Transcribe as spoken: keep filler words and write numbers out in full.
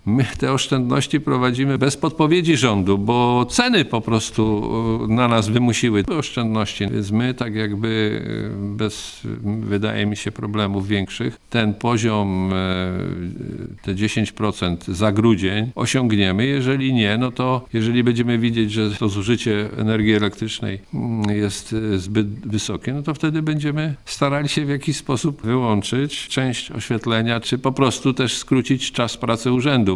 My te oszczędności prowadzimy bez podpowiedzi rządu, bo ceny po prostu na nas wymusiły te oszczędności. Więc my tak jakby bez, wydaje mi się, problemów większych, ten poziom, te dziesięć procent za grudzień osiągniemy. Jeżeli nie, no to jeżeli będziemy widzieć, że to zużycie energii elektrycznej jest zbyt wysokie, no to wtedy będziemy starali się w jakiś sposób wyłączyć część oświetlenia, czy po prostu też skrócić czas pracy urzędu.